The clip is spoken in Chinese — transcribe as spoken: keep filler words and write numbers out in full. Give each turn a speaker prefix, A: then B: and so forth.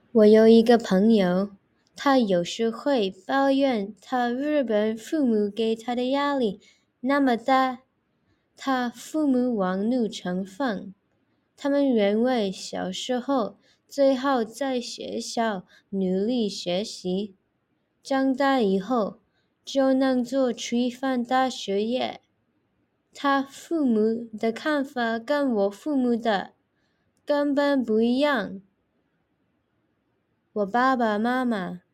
A: 我有一个朋友，他有时会抱怨他日本父母给他的压力那么大，他父母玩怒成风，他们认为小时候最好在学校努力学习，长大以后就能做出份大学业。他父母的看法跟我父母的根本不一样。我爸爸妈妈